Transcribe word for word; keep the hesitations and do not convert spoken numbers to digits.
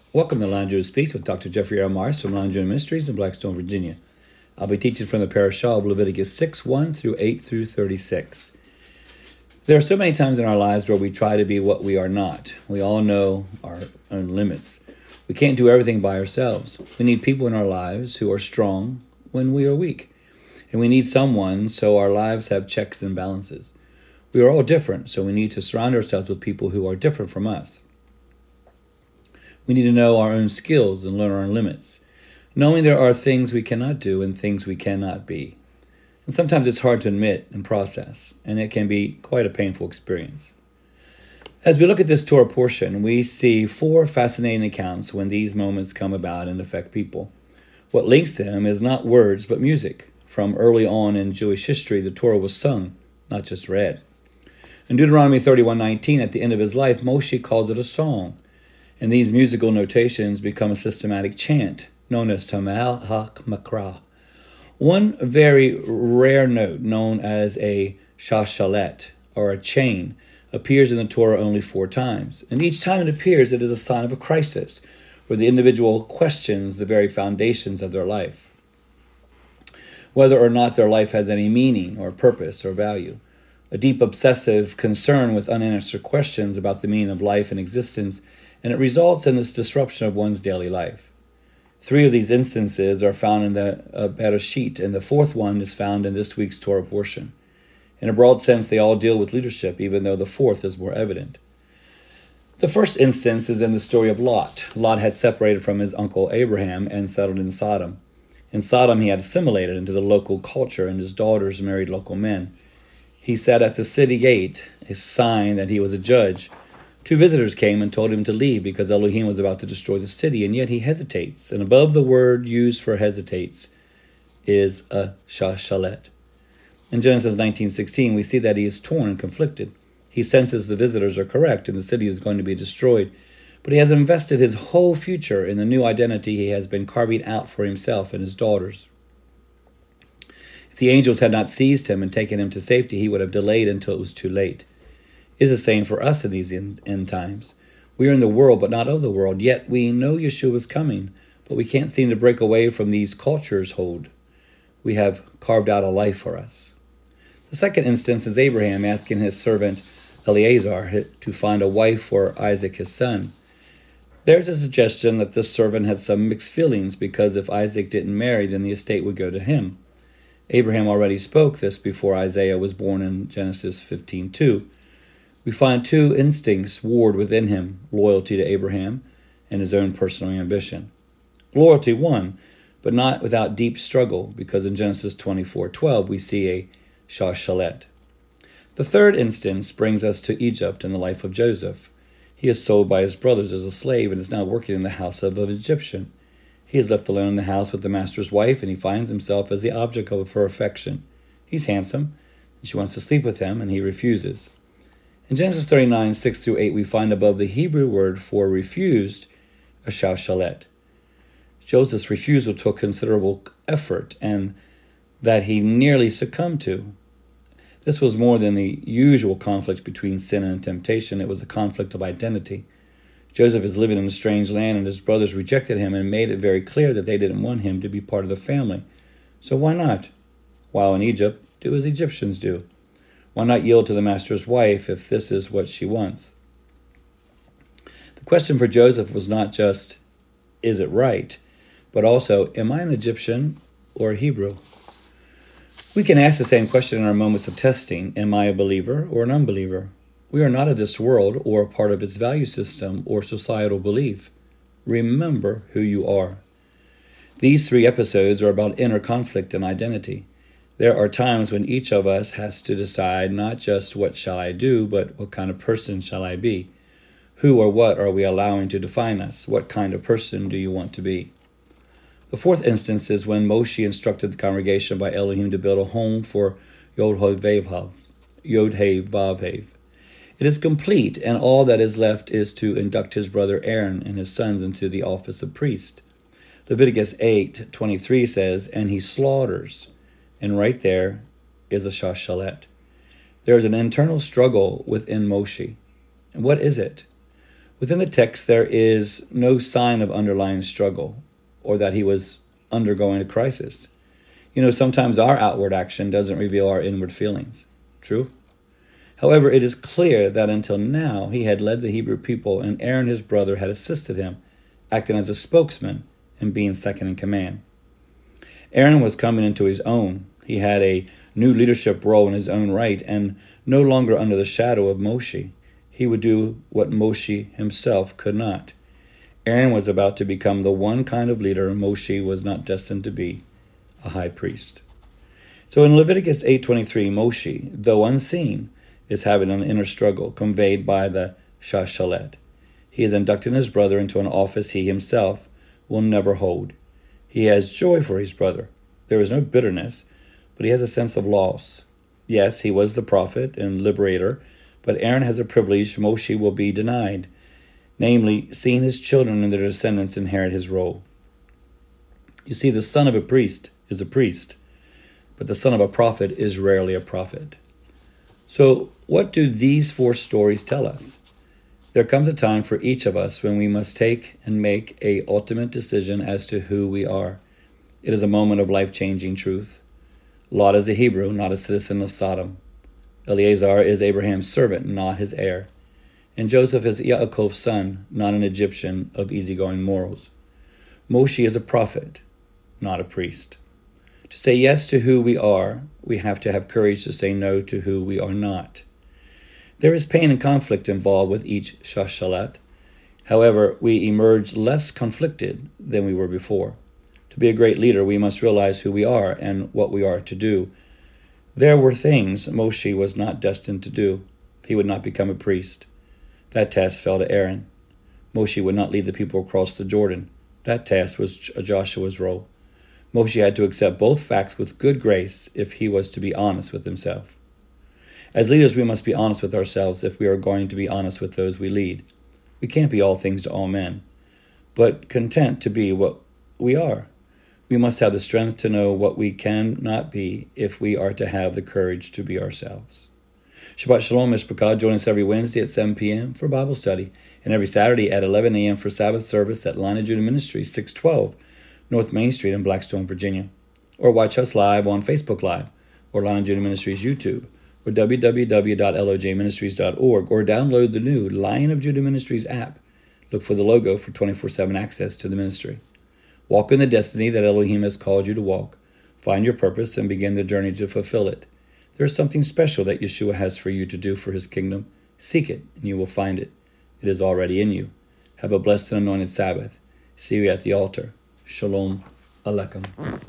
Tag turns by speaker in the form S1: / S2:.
S1: Welcome to Line Judah Speaks with Doctor Jeffrey R. Mars from Line Judah Ministries in Blackstone, Virginia. I'll be teaching from the parashah of Leviticus six, one through eight through thirty-six. There are so many times in our lives where we try to be what we are not. We all know our own limits. We can't do everything by ourselves. We need people in our lives who are strong when we are weak. And we need someone so our lives have checks and balances. We are all different, so we need to surround ourselves with people who are different from us. We need to know our own skills and learn our own limits, knowing there are things we cannot do and things we cannot be. And sometimes it's hard to admit and process, and it can be quite a painful experience. As we look at this Torah portion, we see four fascinating accounts when these moments come about and affect people. What links them is not words, but music. From early on in Jewish history, the Torah was sung, not just read. In Deuteronomy thirty-one nineteen, at the end of his life, Moshe calls it a song. And these musical notations become a systematic chant known as Tamal HaMakra. One very rare note known as a shashalet, or a chain, appears in the Torah only four times. And each time it appears, it is a sign of a crisis, where the individual questions the very foundations of their life, whether or not their life has any meaning or purpose or value. A deep obsessive concern with unanswered questions about the meaning of life and existence, and it results in this disruption of one's daily life. Three of these instances are found in the uh, Bereshit, and the fourth one is found in this week's Torah portion. In a broad sense, they all deal with leadership, even though the fourth is more evident. The first instance is in the story of Lot. Lot had separated from his uncle Abraham and settled in Sodom. In Sodom, he had assimilated into the local culture, and his daughters married local men. He sat at the city gate, a sign that he was a judge. Two visitors came and told him to leave because Elohim was about to destroy the city, and yet he hesitates. And above the word used for hesitates is a shashalet. In Genesis nineteen sixteen, we see that he is torn and conflicted. He senses the visitors are correct and the city is going to be destroyed, but he has invested his whole future in the new identity he has been carving out for himself and his daughters. If the angels had not seized him and taken him to safety, he would have delayed until it was too late. Is the same for us in these end times. We are in the world, but not of the world, yet we know Yeshua is coming, but we can't seem to break away from these cultures' hold. We have carved out a life for us. The second instance is Abraham asking his servant Eliezer to find a wife for Isaac his son. There's a suggestion that this servant had some mixed feelings because if Isaac didn't marry, then the estate would go to him. Abraham already spoke this before Isaiah was born in Genesis fifteen two. We find two instincts warred within him, loyalty to Abraham and his own personal ambition. Loyalty won, but not without deep struggle, because in Genesis twenty-four twelve we see a shashalet. The third instance brings us to Egypt and the life of Joseph. He is sold by his brothers as a slave and is now working in the house of an Egyptian. He is left alone in the house with the master's wife, and he finds himself as the object of her affection. He's handsome, and she wants to sleep with him, and he refuses. In Genesis thirty-nine, six through eight, we find above the Hebrew word for refused, a shashalet. Joseph's refusal took considerable effort, and that he nearly succumbed to. This was more than the usual conflict between sin and temptation. It was a conflict of identity. Joseph is living in a strange land, and his brothers rejected him and made it very clear that they didn't want him to be part of the family. So why not? While in Egypt, do as Egyptians do. Why not yield to the master's wife if this is what she wants? The question for Joseph was not just, is it right? But also, am I an Egyptian or a Hebrew? We can ask the same question in our moments of testing. Am I a believer or an unbeliever? We are not of this world or a part of its value system or societal belief. Remember who you are. These three episodes are about inner conflict and identity. There are times when each of us has to decide not just what shall I do, but what kind of person shall I be? Who or what are we allowing to define us? What kind of person do you want to be? The fourth instance is when Moshe instructed the congregation by Elohim to build a home for Yod-Heh-Vav-Hev. Yod-Heh-Vav-Hev. It is complete, and all that is left is to induct his brother Aaron and his sons into the office of priest. Leviticus eight twenty-three says, and he slaughters. And right there is a shashalet. There is an internal struggle within Moshe. And what is it? Within the text, there is no sign of underlying struggle or that he was undergoing a crisis. You know, sometimes our outward action doesn't reveal our inward feelings. True? However, it is clear that until now he had led the Hebrew people, and Aaron, his brother, had assisted him, acting as a spokesman and being second in command. Aaron was coming into his own. He had a new leadership role in his own right, and no longer under the shadow of Moshe. He would do what Moshe himself could not. Aaron was about to become the one kind of leader Moshe was not destined to be, a high priest. So in Leviticus eight twenty-three, Moshe, though unseen, is having an inner struggle conveyed by the Shashalet. He is inducting his brother into an office he himself will never hold. He has joy for his brother. There is no bitterness, but he has a sense of loss. Yes, he was the prophet and liberator, but Aaron has a privilege Moshe will be denied, namely, seeing his children and their descendants inherit his role. You see, the son of a priest is a priest, but the son of a prophet is rarely a prophet. So, what do these four stories tell us? There comes a time for each of us when we must take and make a ultimate decision as to who we are. It is a moment of life-changing truth. Lot is a Hebrew, not a citizen of Sodom. Eleazar is Abraham's servant, not his heir. And Joseph is Yaakov's son, not an Egyptian of easygoing morals. Moshe is a prophet, not a priest. To say yes to who we are, we have to have courage to say no to who we are not. There is pain and conflict involved with each shashalat. However, we emerge less conflicted than we were before. To be a great leader, we must realize who we are and what we are to do. There were things Moshe was not destined to do. He would not become a priest. That task fell to Aaron. Moshe would not lead the people across the Jordan. That task was Joshua's role. Moshe had to accept both facts with good grace if he was to be honest with himself. As leaders, we must be honest with ourselves if we are going to be honest with those we lead. We can't be all things to all men, but content to be what we are. We must have the strength to know what we cannot be if we are to have the courage to be ourselves. Shabbat Shalom, Mishpachah. Join us every Wednesday at seven p.m. for Bible study, and every Saturday at eleven a.m. for Sabbath service at Line of Judah Ministries, six twelve North Main Street in Blackstone, Virginia. Or watch us live on Facebook Live, or Line of Judah Ministries YouTube, or w w w dot l o j ministries dot org, or download the new Lion of Judah Ministries app. Look for the logo for twenty-four seven access to the ministry. Walk in the destiny that Elohim has called you to walk. Find your purpose and begin the journey to fulfill it. There is something special that Yeshua has for you to do for his kingdom. Seek it, and you will find it. It is already in you. Have a blessed and anointed Sabbath. See you at the altar. Shalom Aleichem.